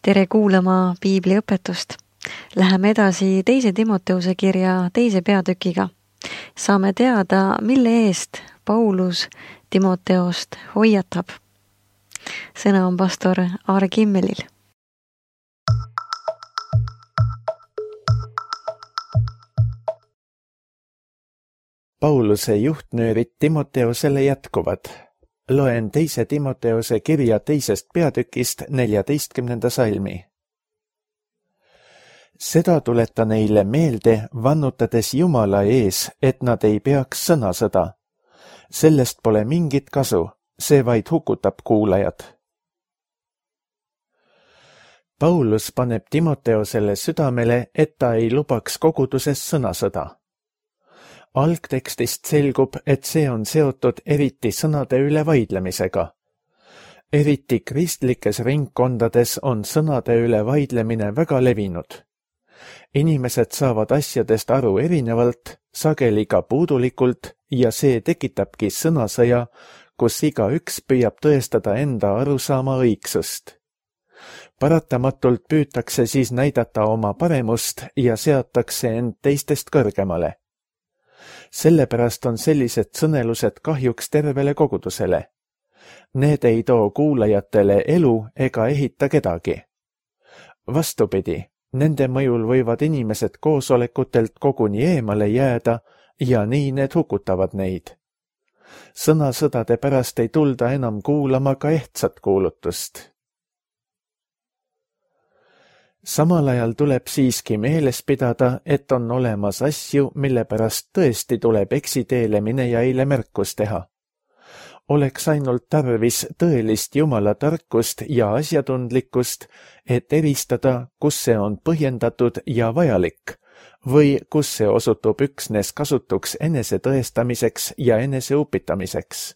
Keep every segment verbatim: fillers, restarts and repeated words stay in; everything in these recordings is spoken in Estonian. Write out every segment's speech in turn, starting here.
tere kuulama piibliõpetust. Läheme edasi teise Timoteuse kirja teise peatükiga. Saame teada, mille eest Paulus Timoteost hoiatab. Sõna on pastor Aare Kimmelil. Pauluse juhtnöörid Timoteosele jätkuvad. Loen teise Timoteose kirja teisest peatükist neljateistkümnenda salmi. Seda tuleta neile meelde, vannutades Jumala ees, et nad ei peaks sõnasõda. Sellest pole mingit kasu, see vaid hukutab kuulajad. Paulus paneb Timoteosele südamele, et ta ei lubaks koguduses sõnasõda. Algtekstist selgub, et see on seotud eriti sõnade üle vaidlemisega. Eriti kristlikes ringkondades on sõnade üle vaidlemine väga levinud. Inimesed saavad asjadest aru erinevalt, sageli ka puudulikult, ja see tekitabki sõnasõja, kus igaüks püüab tõestada enda arusaama õigsust. Paratamatult püütakse siis näidata oma paremust ja seatakse end teistest kõrgemale. Sellepärast on sellised sõnelused kahjuks tervele kogudusele. Need ei too kuulajatele elu ega ehita kedagi. Vastupidi, nende mõjul võivad inimesed koosolekutelt koguni eemale jääda ja nii need hukutavad neid. Sõnasõdade pärast ei tulda enam kuulama ka ehtsat kuulutust. Samal ajal tuleb siiski meeles pidada, et on olemas asju, mille pärast tõesti tuleb eksiteele minejaile märkus teha. Oleks ainult tarvis tõelist Jumala tarkust ja asjatundlikkust, et eristada, kus see on põhjendatud ja vajalik, või kus see osutub üksnes kasutuks enese tõestamiseks ja enese upitamiseks.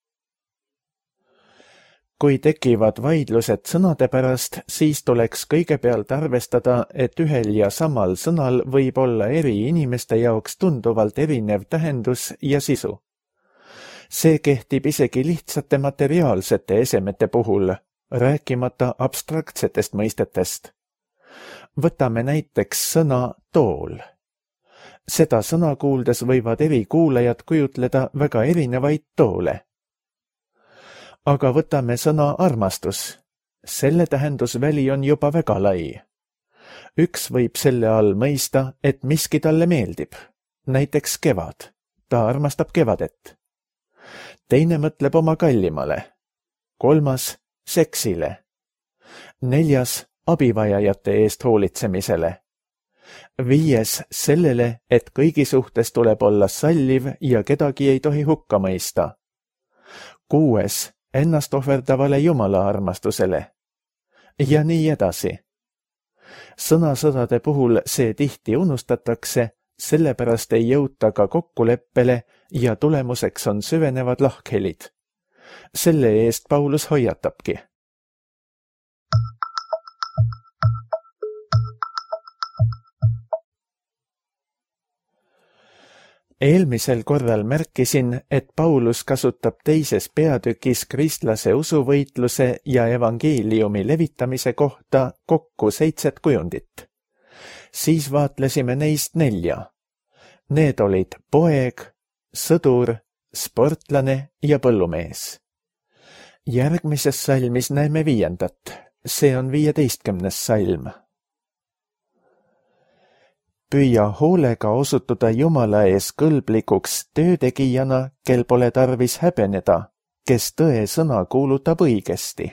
Kui tekivad vaidlused sõnade pärast, siis tuleks kõigepealt arvestada, et ühel ja samal sõnal võib olla eri inimeste jaoks tunduvalt erinev tähendus ja sisu. See kehtib isegi lihtsate materiaalsete esemete puhul, rääkimata abstraktsetest mõistetest. Võtame näiteks sõna tool. Seda sõna kuuldes võivad eri kuulajad kujutleda väga erinevaid toole. Aga võtame sõna armastus. Selle tähendusväli on juba väga lai. Üks võib selle all mõista, et miski talle meeldib. Näiteks kevad. Ta armastab kevadet. Teine mõtleb oma kallimale. Kolmas seksile. Neljas abivajajate eest hoolitsemisele. Viies sellele, et kõigi suhtes tuleb olla salliv ja kedagi ei tohi hukka mõista. Kuues ennast ohverdavale Jumala armastusele. Ja nii edasi. Sõnasõdade puhul see tihti unustatakse, sellepärast ei jõuta ka kokkuleppele ja tulemuseks on süvenevad lahkhelid. Selle eest Paulus hoiatabki. Eelmisel korral märkisin, et Paulus kasutab teises peatükis kristlase usuvõitluse ja evangeeliumi levitamise kohta kokku seitset kujundit. Siis vaatlesime neist nelja. Need olid poeg, sõdur, sportlane ja põllumees. Järgmises salmis näeme viiendat. See on viieteistkümnes salm. Püüa hoolega osutuda Jumala ees kõlblikuks töötegijana, kel pole tarvis häbeneda, kes tõe sõna kuulutab õigesti.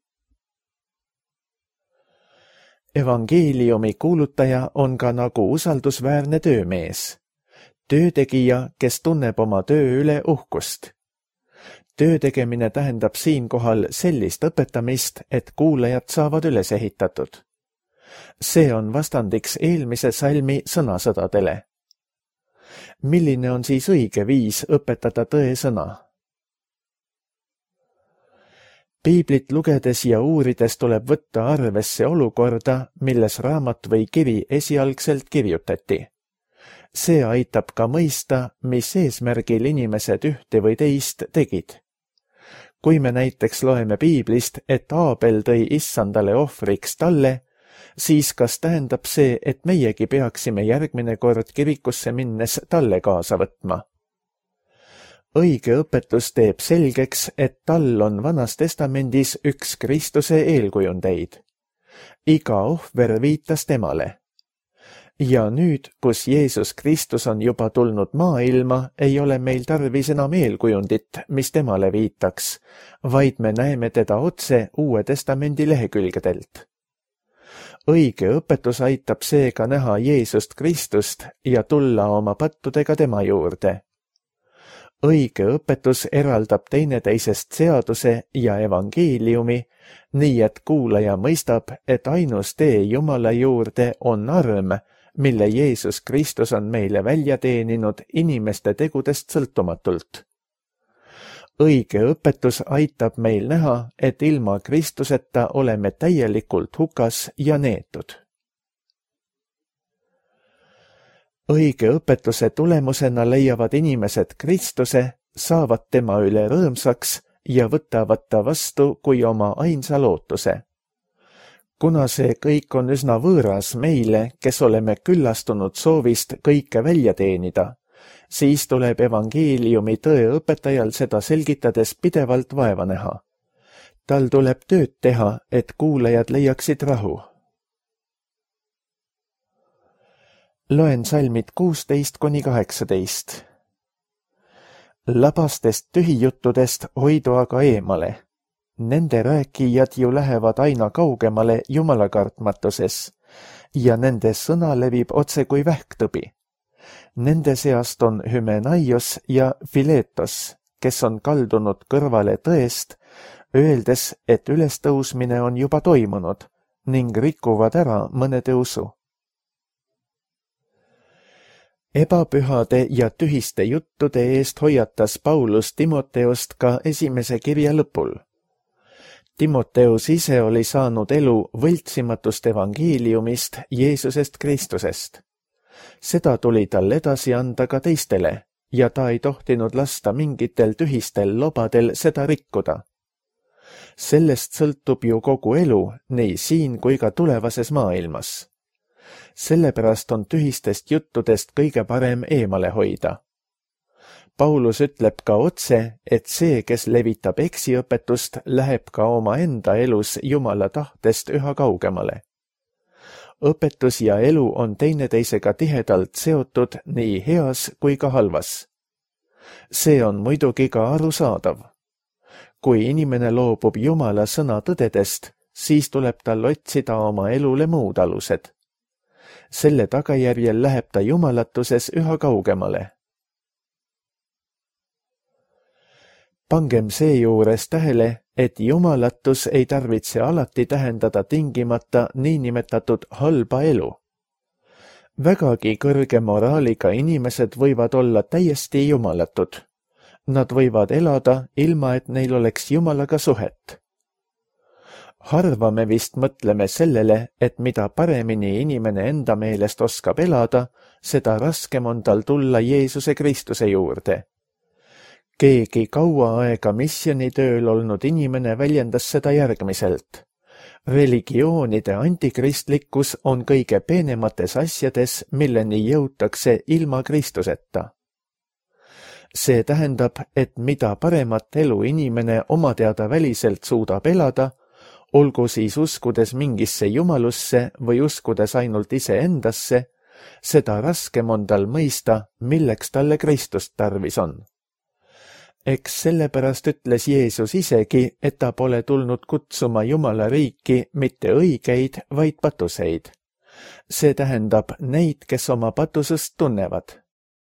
Evangeeliumi kuulutaja on ka nagu usaldusväärne töömees. Töötegija, kes tunneb oma töö üle uhkust. Töö tegemine tähendab siinkohal sellist õpetamist, et kuulajad saavad üles ehitatud. See on vastandiks eelmise salmi sõnasõdadele. Milline on siis õige viis õpetada tõe sõna? Piiblit lugedes ja uurides tuleb võtta arvesse olukorda, milles raamat või kiri esialgselt kirjutati. See aitab ka mõista, mis eesmärgil inimesed ühte või teist tegid. kui me näiteks loeme piiblist, et Aabel tõi issandale ohvriks talle, siis kas tähendab see, et meiegi peaksime järgmine kord kirikusse minnes talle kaasa võtma? Õige õpetus teeb selgeks, et tal on Vanas Testamendis üks Kristuse eelkujundeid. Iga ohver viitas temale. Ja nüüd, kus Jeesus Kristus on juba tulnud maailma, ei ole meil tarvis enam eelkujundit, mis temale viitaks, vaid me näeme teda otse Uue Testamendi lehekülgedelt. Õige õpetus aitab seega näha Jeesust Kristust ja tulla oma pattudega tema juurde. Õige õpetus eraldab teineteisest seaduse ja evangeeliumi, nii et kuulaja mõistab, et ainus tee Jumala juurde on arm, mille Jeesus Kristus on meile välja teeninud inimeste tegudest sõltumatult. Õige õpetus aitab meil näha, et ilma Kristuseta oleme täielikult hukas ja neetud. Õige õpetuse tulemusena leiavad inimesed Kristuse, saavad tema üle rõõmsaks ja võtavad ta vastu kui oma ainsa lootuse. Kuna see kõik on üsna võõras meile, kes oleme küllastunud soovist kõike välja teenida, siis tuleb evangeeliumi tõeõpetajal seda selgitades pidevalt vaeva näha. Tal tuleb tööd teha, et kuulajad leiaksid rahu. Loen salmid kuusteist kuni kaheksateist. Labastest tühijuttudest hoidu aga eemale. Nende rääkijad ju lähevad aina kaugemale jumalakartmatuses ja nende sõna levib otse kui vähktõbi. Nende seast on Hymenaios ja Philetos, kes on kaldunud kõrvale tõest, öeldes, et ülestõusmine on juba toimunud ning rikuvad ära mõne tõusu. Ebapühade ja tühiste juttude eest hoiatas Paulus Timoteost ka esimese kirja lõpul. Timoteus ise oli saanud elu võltsimatust evangeeliumist Jeesusest Kristusest. Seda tuli tal edasi anda ka teistele ja ta ei tohtinud lasta mingitel tühistel lobadel seda rikkuda. Sellest sõltub ju kogu elu, nii siin kui ka tulevases maailmas. Sellepärast on tühistest juttudest kõige parem eemale hoida. Paulus ütleb ka otse, et see, kes levitab eksiõpetust, läheb ka oma enda elus Jumala tahtest üha kaugemale. Õpetus ja elu on teineteisega tihedalt seotud nii heas kui ka halvas. See on muidugi ka arusaadav. Kui inimene loobub Jumala sõna tõdedest, siis tuleb tal otsida oma elule muud alused. Selle tagajärjel läheb ta jumalatuses üha kaugemale. Pangem seejuures tähele, et jumalatus ei tarvitse alati tähendada tingimata niinimetatud halba elu. Vägagi kõrge moraaliga inimesed võivad olla täiesti jumalatud. Nad võivad elada, ilma et neil oleks Jumalaga suhet. Harva me vist mõtleme sellele, et mida paremini inimene enda meelest oskab elada, seda raskem on tal tulla Jeesuse Kristuse juurde. Keegi kaua aega missioonitööl olnud inimene väljendas seda järgmiselt. Religioonide antikristlikkus on kõige peenemates asjades, milleni jõutakse ilma Kristuseta. See tähendab, et mida paremat elu inimene oma teada väliselt suudab elada, olgu siis uskudes mingisse jumalusse või uskudes ainult iseendasse, seda raskem on tal mõista, milleks talle Kristust tarvis on. Eks sellepärast ütles Jeesus isegi, et ta pole tulnud kutsuma Jumala riiki mitte õigeid, vaid patuseid. See tähendab neid, kes oma patusust tunnevad.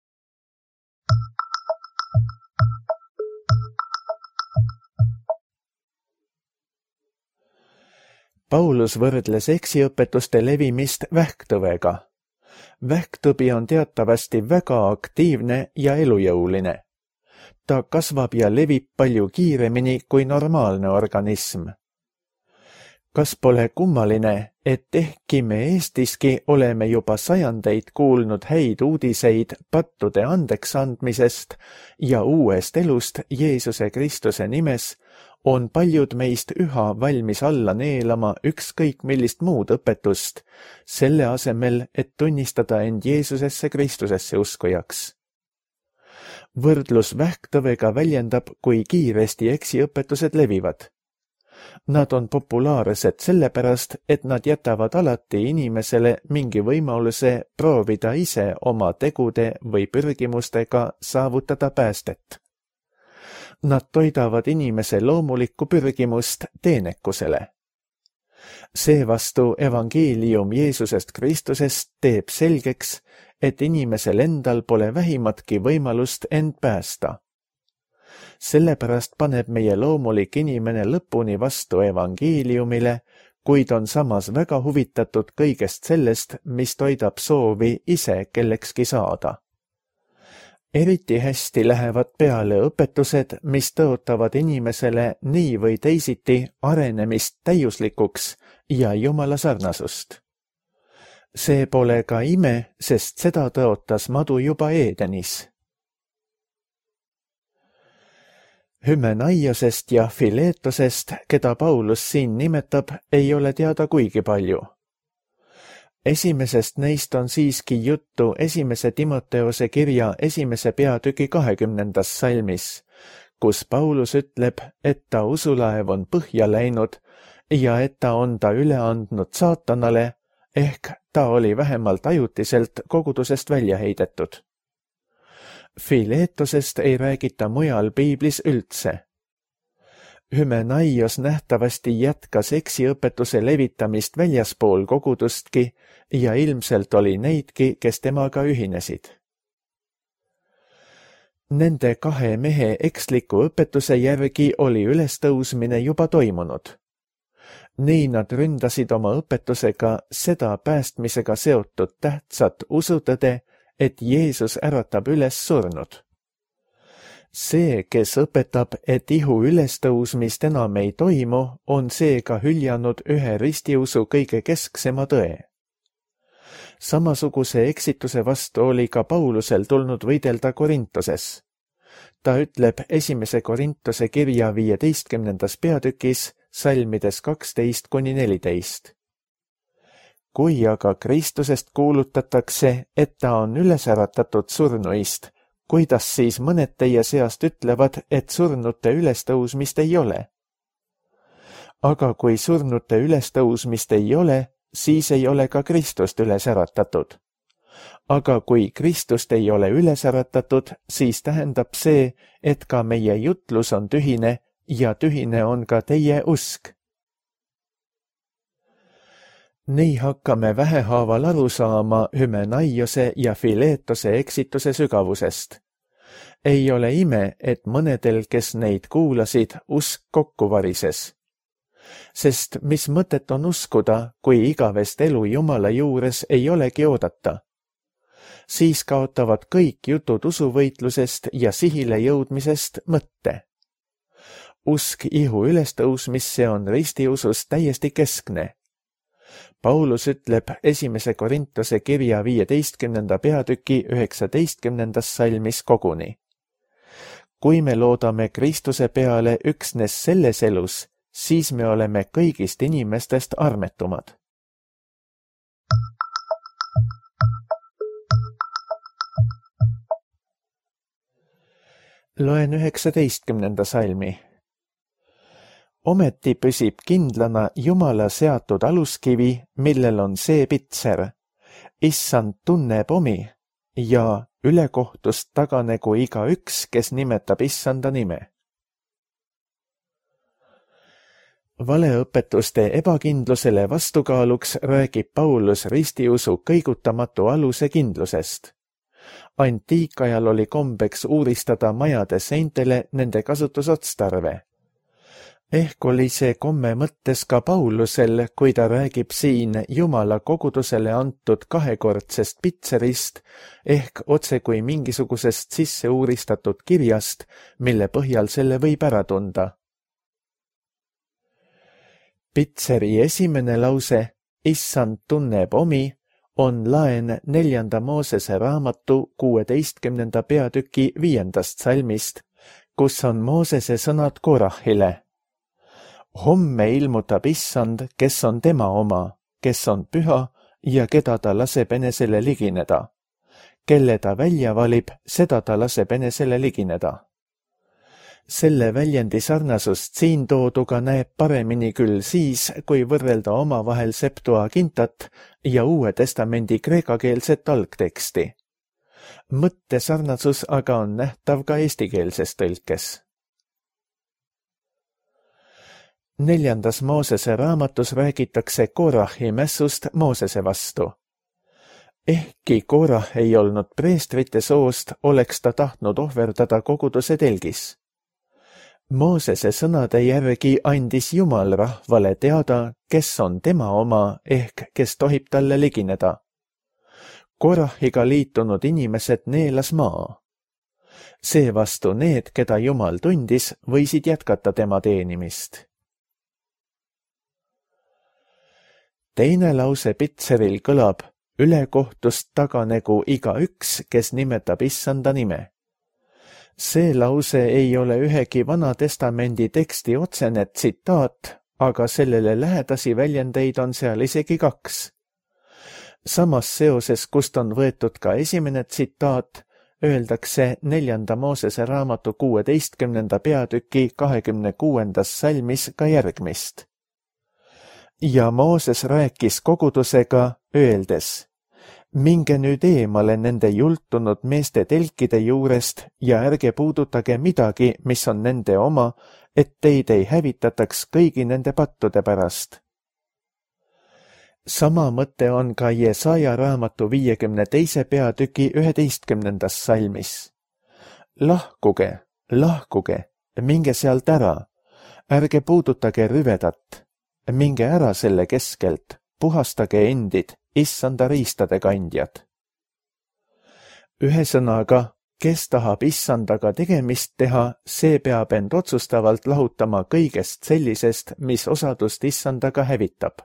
Paulus võrdles eksiõpetuste levimist vähktõvega. Vähktõbi on teatavasti väga aktiivne ja elujõuline. Ta kasvab ja levib palju kiiremini kui normaalne organism. Kas pole kummaline, et ehkki me Eestiski oleme juba sajandeid kuulnud häid uudiseid pattude andeks andmisest ja uuest elust Jeesuse Kristuse nimes, on paljud meist üha valmis alla neelama ükskõik millist muud õpetust, selle asemel, et tunnistada end Jeesusesse Kristusesse uskujaks. Võrdlus vähktõvega väljendab, kui kiiresti eksiõpetused levivad. Nad on populaarsed sellepärast, et nad jätavad alati inimesele mingi võimaluse proovida ise oma tegude või pürgimustega saavutada päästet. Nad toidavad inimese loomulikku pürgimust teenekusele. Seevastu evangeelium Jeesusest Kristusest teeb selgeks, et inimesel endal pole vähimatki võimalust end päästa. Sellepärast paneb meie loomulik inimene lõpuni vastu evangeeliumile, kuid on samas väga huvitatud kõigest sellest, mis toidab soovi ise kellekski saada. Eriti hästi lähevad peale õpetused, mis tõotavad inimesele nii või teisiti arenemist täiuslikuks ja Jumala sarnasust. See pole ka ime, sest seda tõotas madu juba Eedenis. Hymenaiosest ja Filetosest, keda Paulus siin nimetab, ei ole teada kuigi palju. Esimesest neist on siiski juttu esimese Timoteose kirja esimese peatüki kahekümnendas salmis, kus Paulus ütleb, et ta usulaev on põhja läinud ja et ta on ta üle andnud saatanale, ehk ta oli vähemalt ajutiselt kogudusest välja heidetud. Filetosest ei räägita mujal piiblis üldse. Hymenaios nähtavasti jätkas eksiõpetuse levitamist väljaspool kogudustki ja ilmselt oli neidki, kes temaga ühinesid. Nende kahe mehe eksliku õpetuse järgi oli ülestõusmine juba toimunud. Nii nad ründasid oma õpetusega seda päästmisega seotud tähtsat usutõde, et Jeesus äratab üles surnud. See, kes õpetab, et ihu ülestõusmist enam ei toimu, on seega hüljanud ühe ristiusu kõige kesksema tõe. Samasuguse eksituse vastu oli ka Paulusel tulnud võidelda Korintoses. Ta ütleb esimese Korintose kirja viieteistkümnendas peatükis, salmides kaksteist kuni neliteist. Kui aga Kristusest kuulutatakse, et ta on üles äratatud surnuist, kuidas siis mõned teie seast ütlevad, et surnute ülestõusmist ei ole? Aga kui surnute ülestõusmist ei ole, siis ei ole ka Kristust üles äratatud. Aga kui Kristust ei ole üles äratatud, siis tähendab see, et ka meie jutlus on tühine ja tühine on ka teie usk. Nii hakkame vähehaaval aru saama Hymenaiose ja Filetose eksituse sügavusest. Ei ole ime, et mõnedel, kes neid kuulasid, usk kokku varises. Sest mis mõtet on uskuda, kui igavest elu Jumala juures ei olegi oodata? Siis kaotavad kõik jutud usuvõitlusest ja sihile jõudmisest mõtte. Usk ihu ülestõusmisse on ristiusus täiesti keskne. Paulus ütleb esimese Korintose kirja viieteistkümnenda peatüki üheksateistkümnendas salmis koguni. Kui me loodame Kristuse peale üksnes selles elus, siis me oleme kõigist inimestest armetumad. Loen üheksateistkümnenda salmi. Ometi püsib kindlana Jumala seatud aluskivi, millel on see pitser. Issand tunneb omi ja ülekohtust taganegu igaüks, kes nimetab Issanda nime. Valeõpetuste ebakindlusele vastukaaluks räägib Paulus ristiusu kõigutamatu aluse kindlusest. Antiikajal oli kombeks uuristada majade seintele nende kasutusotstarve. Ehk oli see komme mõttes ka Paulusel, kui ta räägib siin Jumala kogudusele antud kahekordsest pitserist ehk otse kui mingisugusest sisse uuristatud kirjast, mille põhjal selle võib ära tunda. Pitseri esimene lause, Issand tunneb omi, on laen neljanda Moosese raamatu kuueteistkümnenda peatüki viiendast salmist, kus on Moosese sõnad Korahile. homme ilmutab issand, kes on tema oma, kes on püha ja keda ta laseb enesele ligineda. Kelle ta välja valib, seda ta laseb enesele ligineda. Selle väljendi sarnasust siin tooduga näeb paremini küll siis, kui võrrelda omavahel Septuagintat ja Uue Testamendi kreekakeelset algteksti. Mõtte sarnasus aga on nähtav ka eestikeelses tõlkes. Neljandas Moosese raamatus räägitakse Korahi mässust Moosese vastu. Ehkki Korah ei olnud preestrite soost, oleks ta tahtnud ohverdada koguduse telgis. Moosese sõnade järgi andis Jumal rahvale teada, kes on tema oma ehk kes tohib talle ligineda. Korahiga liitunud inimesed neelas maa. Seevastu need, keda Jumal tundis, võisid jätkata tema teenimist. Teine lause Pitseril kõlab: ülekohtust taganegu igaüks, kes nimetab issanda nime. See lause ei ole ühegi Vana Testamendi teksti otsene tsitaat, aga sellele lähedasi väljendeid on seal isegi kaks. Samas seoses, kust on võetud ka esimene tsitaat, öeldakse neljanda Moosese raamatu kuueteistkümnenda peatüki kahekümne kuuendas salmis ka järgmist. Ja Mooses rääkis kogudusega, öeldes: minge nüüd eemale nende jultunud meeste telkide juurest ja ärge puudutage midagi, mis on nende oma, et teid ei hävitataks kõigi nende pattude pärast. Sama mõte on ka Jesaja raamatu viiekümne teise peatüki üheteistkümnendas salmis. Lahkuge, lahkuge, minge sealt ära, ärge puudutage rüvedat, minge ära selle keskelt, puhastage endid, issanda riistade kandjad. Ühesõnaga, kes tahab issandaga tegemist teha, see peab end otsustavalt lahutama kõigest sellisest, mis osadust issandaga hävitab.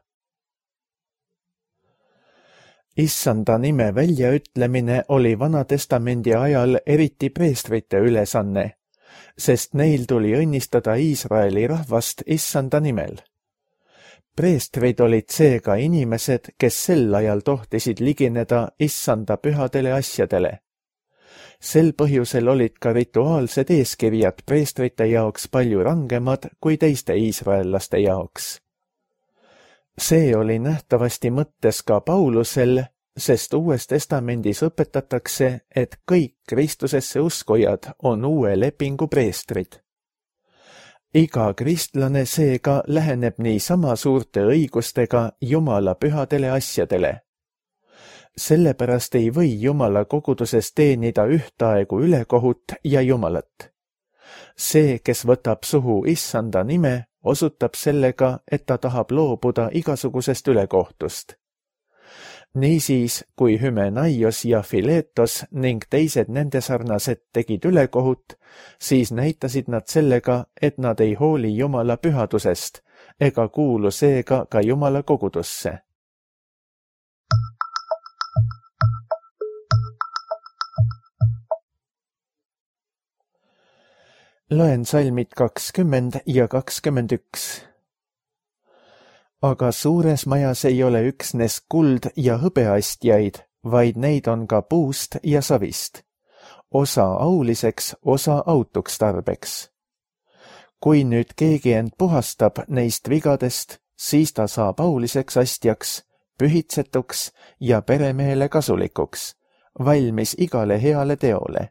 Issanda nime väljaütlemine oli Vana Testamendi ajal eriti preestrite ülesanne, sest neil tuli õnnistada Iisraeli rahvast issanda nimel. Preestrid olid seega inimesed, kes sel ajal tohtisid ligineda issanda pühadele asjadele. Sel põhjusel olid ka rituaalsed eeskirjad preestrite jaoks palju rangemad kui teiste iisraellaste jaoks. See oli nähtavasti mõttes ka Paulusel, sest Uues Testamendis õpetatakse, et kõik Kristusesse uskujad on uue lepingu preestrid. Iga kristlane seega läheneb nii sama suurte õigustega Jumala pühadele asjadele. Sellepärast ei või Jumala koguduses teenida ühtaegu ülekohut ja Jumalat. See, kes võtab suhu issanda nime, osutab sellega, et ta tahab loobuda igasugusest ülekohtust. Niisiis, kui Hymenaios ja Filetos ning teised nende sarnased tegid ülekohut, siis näitasid nad sellega, et nad ei hooli Jumala pühadusest ega kuulu seega ka Jumala kogudusse. Loen salmid kakskümmend ja kakskümmend üks. Aga suures majas ei ole üksnes kuld ja hõbeastjaid, vaid neid on ka puust ja savist. Osa auliseks, osa autuks tarbeks. Kui nüüd keegi end puhastab neist vigadest, siis ta saab auliseks astjaks, pühitsetuks ja peremehele kasulikuks, valmis igale heale teole.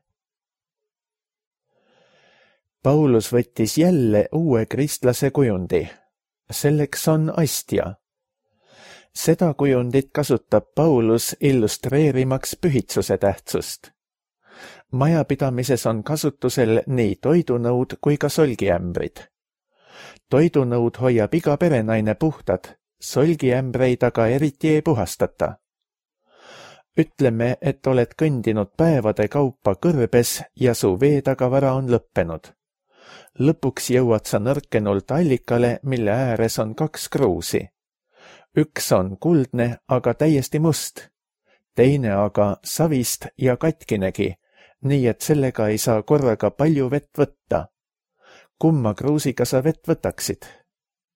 Paulus võttis jälle uue kristlase kujundi. Selleks on astja. Seda kujundit kasutab Paulus illustreerimaks pühitsuse tähtsust. Majapidamises on kasutusel nii toidunõud kui ka solgiämbrid. Toidunõud hoiab iga perenaine puhtad, solgiämbreid aga eriti ei puhastata. Ütleme, et oled kõndinud päevade kaupa kõrbes ja su veetagavara on lõppenud. Lõpuks jõuad sa nõrkenult allikale, mille ääres on kaks kruusi. Üks on kuldne, aga täiesti must. Teine aga savist ja katkinegi, nii et sellega ei saa korraga palju vett võtta. Kumma kruusiga sa vett võtaksid?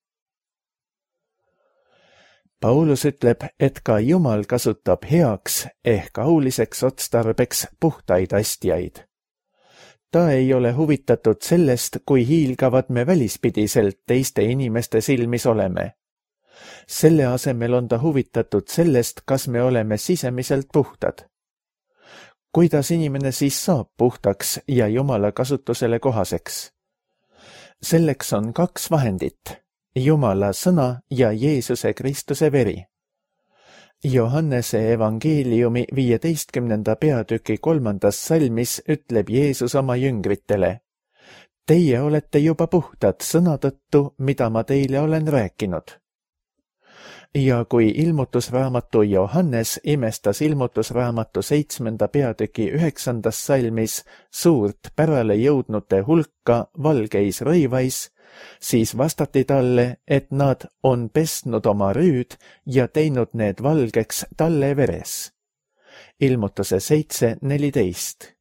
Paulus ütleb, et ka Jumal kasutab heaks ehk auliseks otstarbeks puhtaid astjaid. Ta ei ole huvitatud sellest, kui hiilgavad me välispidiselt teiste inimeste silmis oleme. Selle asemel on ta huvitatud sellest, kas me oleme sisemiselt puhtad. Kuidas inimene siis saab puhtaks ja Jumala kasutusele kohaseks? Selleks on kaks vahendit, Jumala sõna ja Jeesuse Kristuse veri. Johannese evangeeliumi viieteistkümnenda peatüki kolmandas salmis ütleb Jeesus oma jüngritele: Teie olete juba puhtad sõna tõttu, mida ma teile olen rääkinud. Ja kui ilmutusraamatu Johannes imestas ilmutusraamatu seitsmenda peatüki üheksandas salmis suurt pärale jõudnute hulka valgeis rõivais, siis vastati talle, et nad on pesnud oma rüüd ja teinud need valgeks talle veres. Ilmutuse seitse neliteist.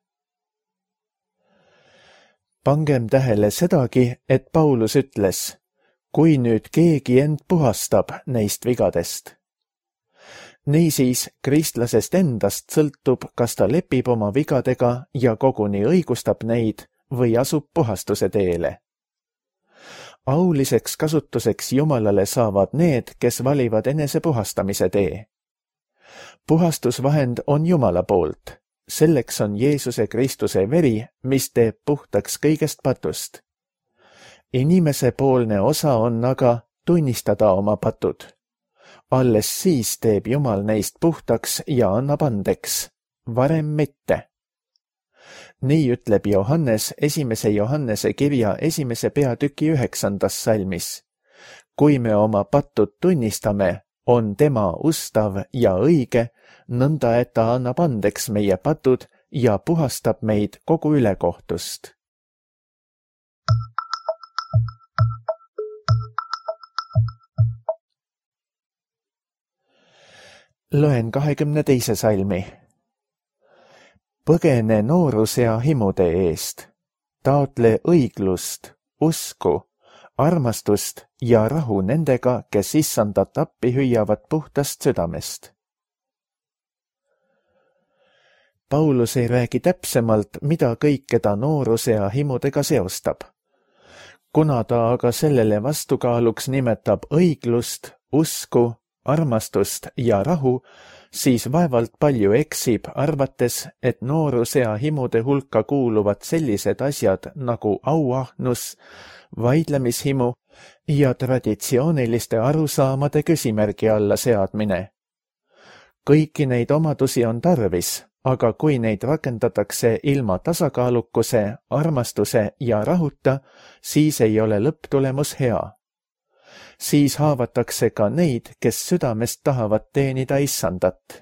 Pangem tähele sedagi, et Paulus ütles: kui nüüd keegi end puhastab neist vigadest. Niisiis, kristlasest endast sõltub, kas ta lepib oma vigadega ja koguni õigustab neid või asub puhastuse teele. Auliseks kasutuseks Jumalale saavad need, kes valivad enese puhastamise tee. Puhastusvahend on Jumala poolt. Selleks on Jeesuse Kristuse veri, mis teeb puhtaks kõigest patust. Inimese poolne osa on aga tunnistada oma patud. Alles siis teeb Jumal neist puhtaks ja annab andeks, varem mitte. Nii ütleb Johannes esimese Johannese kirja esimese peatüki üheksandas salmis. Kui me oma patud tunnistame, on tema ustav ja õige, nõnda et ta annab andeks meie patud ja puhastab meid kogu ülekohtust. Loen kahekümne teise salmi. Põgene noorusea himude eest, taotle õiglust, usku, armastust ja rahu nendega, kes issandat appi hüüavad puhtast südamest. Paulus ei räägi täpsemalt, mida kõike ta noorusea himudega seostab. Kuna ta aga sellele vastukaaluks nimetab õiglust, usku, armastust ja rahu, siis vaevalt palju eksib, arvates, et noorusea himude hulka kuuluvad sellised asjad nagu auahnus, vaidlemishimu ja traditsiooniliste arusaamade küsimärgi alla seadmine. Kõiki neid omadusi on tarvis, aga kui neid rakendatakse ilma tasakaalukuse, armastuse ja rahuta, siis ei ole lõpptulemus hea. Siis haavatakse ka neid, kes südamest tahavad teenida issandat.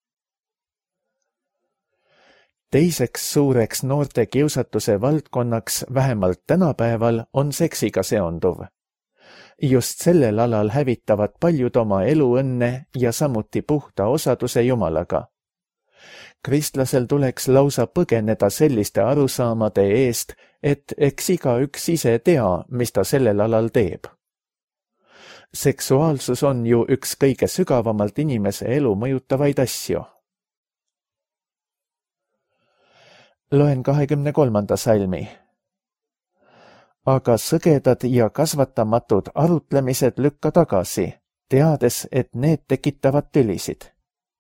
Teiseks suureks noorte kiusatuse valdkonnaks vähemalt tänapäeval on seksiga seonduv. Just sellel alal hävitavad paljud oma eluõnne ja samuti puhta osaduse Jumalaga. Kristlasel tuleks lausa põgeneda selliste arusaamade eest, et eks igaüks ise tea, mis ta sellel alal teeb. Seksuaalsus on ju üks kõige sügavamalt inimese elu mõjutavaid asju. Loen kahekümne kolmanda salmi. Aga sõgedad ja kasvatamatud arutlemised lükka tagasi, teades, et need tekitavad tülisid.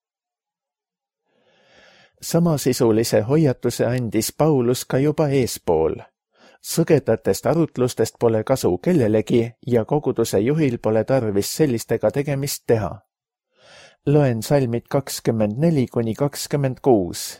Samasisulise hoiatuse andis Paulus ka juba eespool. Sõgedatest arutlustest pole kasu kellelegi ja koguduse juhil pole tarvis sellistega tegemist teha. Loen salmid kakskümmend neli kuni kakskümmend kuus.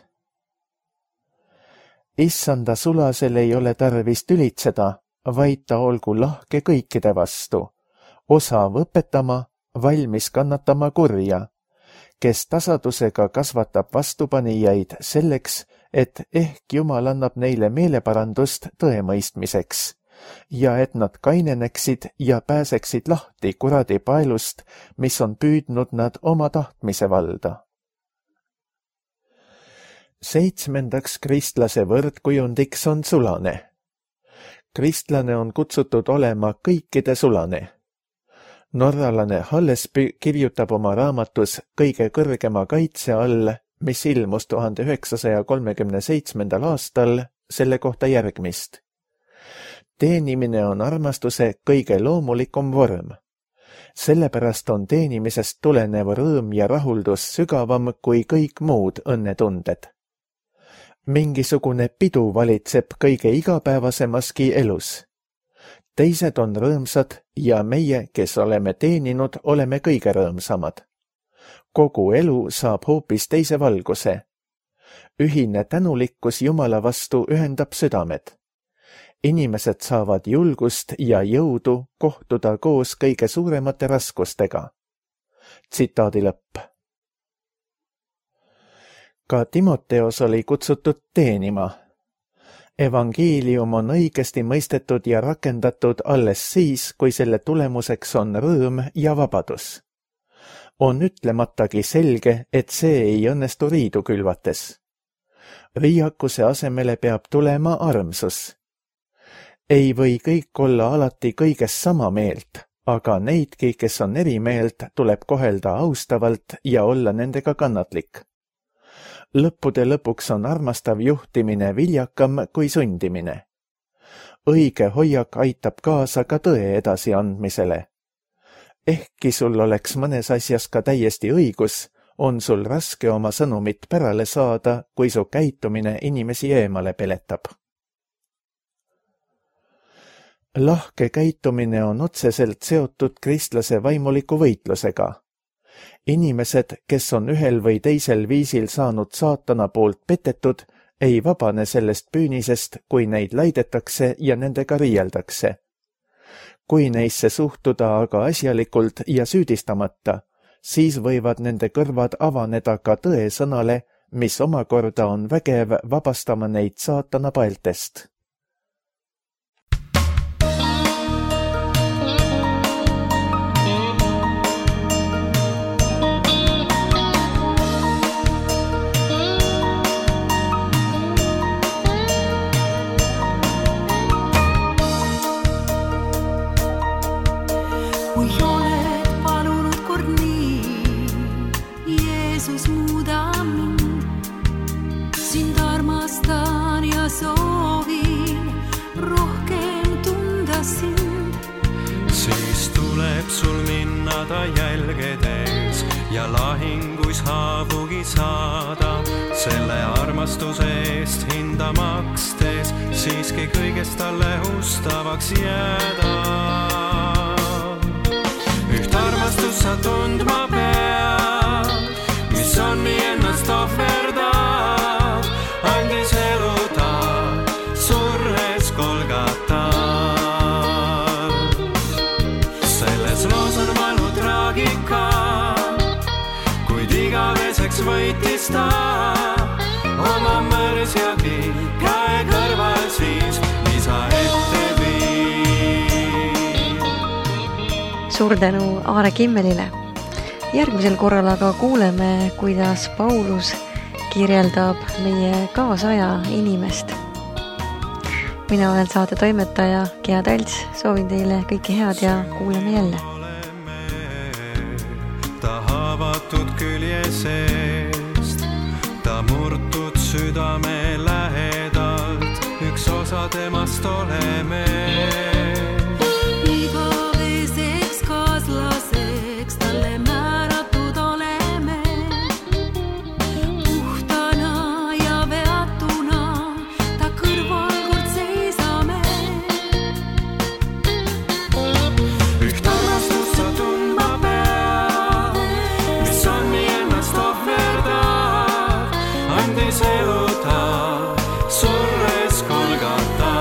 Issanda sulasel ei ole tarvis tülitseda, vaid ta olgu lahke kõikide vastu, osav õpetama, valmis kannatama kurja, kes tasadusega kasvatab vastupanijaid selleks, et ehk Jumal annab neile meeleparandust tõemõistmiseks ja et nad kaineneksid ja pääseksid lahti kuradi paelust, mis on püüdnud nad oma tahtmise valda. Seitsmendaks kristlase võrdkujundiks on sulane. Kristlane on kutsutud olema kõikide sulane. Norralane Hallesby kirjutab oma raamatus Kõige kõrgema kaitse all, mis ilmus tuhande üheksasaja kolmekümne seitsmendal aastal, selle kohta järgmist. Teenimine on armastuse kõige loomulikum vorm. Sellepärast on teenimisest tulenev rõõm ja rahuldus sügavam kui kõik muud õnnetunded. Mingisugune pidu valitseb kõige igapäevasemaski elus. Teised on rõõmsad ja meie, kes oleme teeninud, oleme kõige rõõmsamad. Kogu elu saab hoopis teise valguse. Ühine tänulikkus Jumala vastu ühendab südamed. Inimesed saavad julgust ja jõudu kohtuda koos kõige suuremate raskustega. Tsitaadi lõpp. Ka Timoteos oli kutsutud teenima. Evangeelium on õigesti mõistetud ja rakendatud alles siis, kui selle tulemuseks on rõõm ja vabadus. On ütlematagi selge, et see ei õnnestu riidu külvates. Riiakuse asemele peab tulema armsus. Ei või kõik olla alati kõiges sama meelt, aga neidki, kes on eri meelt, tuleb kohelda austavalt ja olla nendega kannatlik. Lõppude lõpuks on armastav juhtimine viljakam kui sundimine. Õige hoiak aitab kaasa ka tõe edasiandmisele. Ehkki sul oleks mõnes asjas ka täiesti õigus, on sul raske oma sõnumit pärale saada, kui su käitumine inimesi eemale peletab. Lahke käitumine on otseselt seotud kristlase vaimuliku võitlusega. Inimesed, kes on ühel või teisel viisil saanud saatana poolt petetud, ei vabane sellest püünisest, kui neid laidetakse ja nendega riieldakse. Kui neisse suhtuda aga asjalikult ja süüdistamata, siis võivad nende kõrvad avaneda ka tõe sõnale, mis omakorda on vägev vabastama neid saatana paeltest. Sul minna ta jälgedes ja lahinguis haavugi saada, selle armastuse eest hinda makstes, siiski kõigest talle ustavaks jääda. Üht armastust sa tundma pead, mis on nii ennast ohverdad, andis elu ta surres Golgata. Kuid igaveseks võitis ta oma mõrsjagi käe kõrval siis isa ette viib. Suur tänu Aare Kimmelile. Järgmisel korral aga kuuleme, kuidas Paulus kirjeldab meie kaasaja inimest. Mina olen saate toimetaja Gea Talts, soovin teile kõike head ja kuuleme jälle. Ta haavatud külje seest, ta murtud südame lähedalt, üks osa temast oleme. Igaveseks kaaslaseks talle määratud oleme, puhtana ja veatuna ta kõrval kord seisame. Üht armastust sa tundma pead, elu ta surres Golgata.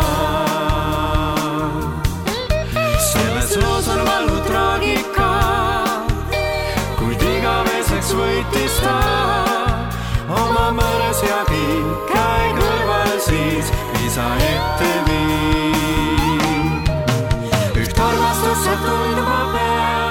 Selles loos on vallu traagika, kuid igaveseks võitis ta oma mõrsjagi käe kõrval siis isa ette viib. Üht armastust sa tundma pead,